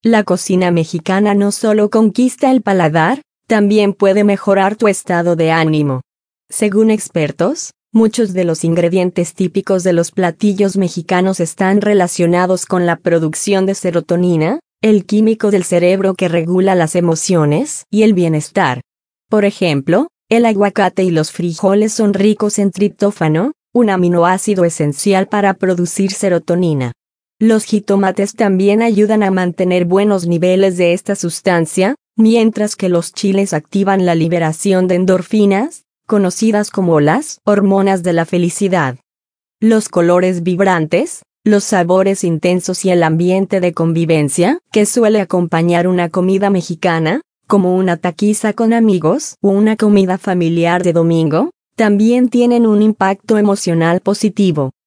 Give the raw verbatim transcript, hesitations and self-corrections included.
La cocina mexicana no solo conquista el paladar, también puede mejorar tu estado de ánimo. Según expertos, muchos de los ingredientes típicos de los platillos mexicanos están relacionados con la producción de serotonina, el químico del cerebro que regula las emociones y el bienestar. Por ejemplo, el aguacate y los frijoles son ricos en triptófano, un aminoácido esencial para producir serotonina. Los jitomates también ayudan a mantener buenos niveles de esta sustancia, mientras que los chiles activan la liberación de endorfinas, conocidas como las hormonas de la felicidad. Los colores vibrantes, los sabores intensos y el ambiente de convivencia que suele acompañar una comida mexicana, como una taquiza con amigos o una comida familiar de domingo, también tienen un impacto emocional positivo.